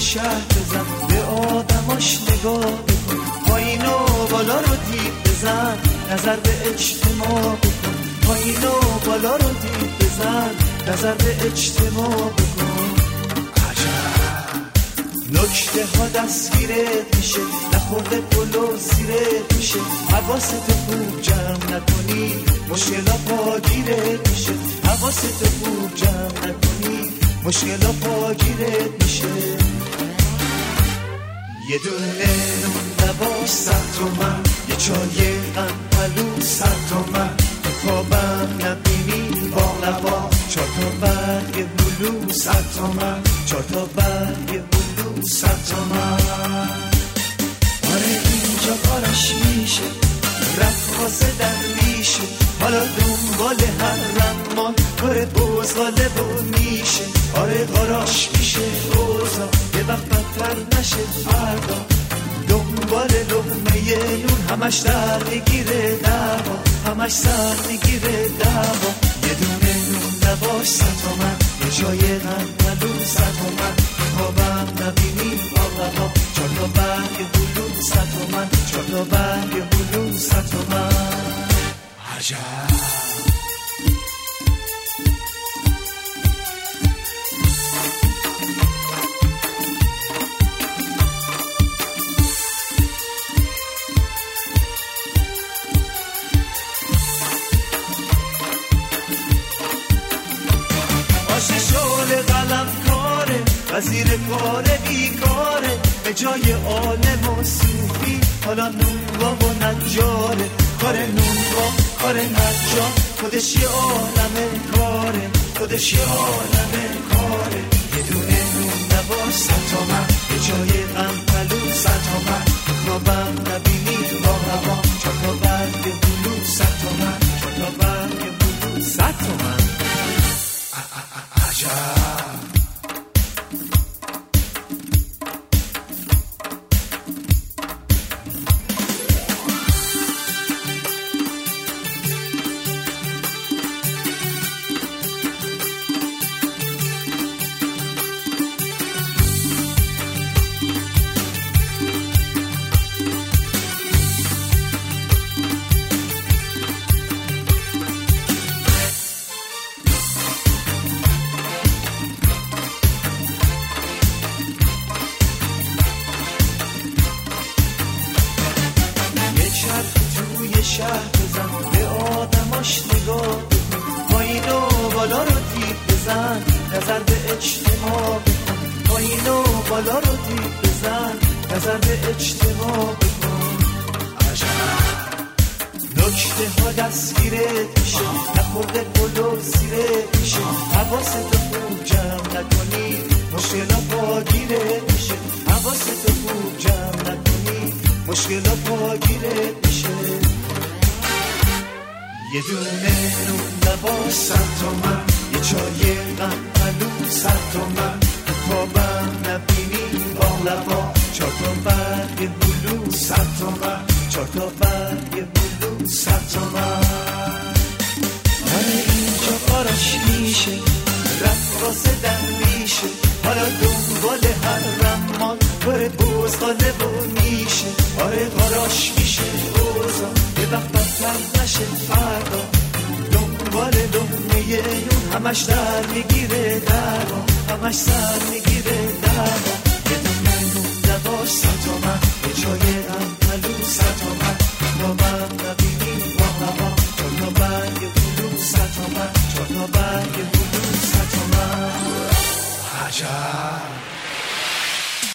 شهر بزن، به آدماش نگاه بکن، پایین و بالا رو دید بزن، نظر به اجتماع بکن، پایین و بالا رو دید بزن، نظر به اجتماع بکن. نکته ها دستگیرت میشه، نخورده پلو زیرت میشه، حواستو خوب جمع نکنی مشکلا پاگیرت میشه، حواستو خوب جمع نکنی مشکلا پاگیرت میشه. یه دونه نون لباش 100 تومن، یه چای قنقلو 100 تومن، خوابم نبینی باقلوا 4 تا برگ بلو 100 تومن، 4 تا برگ بلو 100 تومن. آره اینجا کارش میشه، رقاص درویشه، حالا دنبال هر رمان کار بزغاله و میشه. آره قاراش میشه اوزا، یه وقت بدتر نشه فردا، دنبال لقمه نون همش در میگیره دعوا، همش سر میگیره دعوا. یه دونه نون لباش 100 تومن، یه چای قنقلو 100 تومن، خوابم نبینی باقلوا 4 تا برگ بلو 100 تومن، 4 تا برگ بلو 100 تومن. عجب شغل قلم کاره، وزیر کار بیکاره، به جای عالم و صوفی حالا نونوا و نجاره. کار نونوا کار نجار، خودش یه عالم کاره، خودش یه عالم کاره. یه دونه نون لباش 100 تومن، به جای قنقلو 100 تومن، خوابم نبینی باقلوا 4 تا برگ بلو 100 تومن، 4 تا برگ بلو 100 تومن. توی شهر بزن، به آدماش نگاه بکن، پایین و بالا رو دید بزن، نظر به اجتماع بکن، پایین و بالا رو دید بزن، نظر به اجتماع بکن. نکته ها دستگیرت میشه، نخورده پلو زیرت میشه، حواستو خوب جمع نکنی مشکلا پاگیرت میشه، حواستو خوب جمع نکنی مشکلا پاگیرت میشه. یه دونه نون لباس 100 تومن، یه چای قنقلو 100 تومن، خوابم نبینی باقلوا 4 تا برگ بلو 100 تومن، 4 تا برگ بلو 100 تومن. آره اینجا کاراش میشه، رقاص درویشه، حالا دنبال هر رمان کار بزغاله و میشه. آره قاراش میشه اوزا، یه وقت بدتر نشه فردا، دنبال لقمه نون همش در میگیره دعوا، همش سر میگیره دعوا. یه دونه نون لباش 100 تومن، یه چای قنقلو 100 تومن، خوابم نبینی باقلوا 4 تا برگ بلو 100 تومن، 4 تا برگ بلو 100 تومن. عجب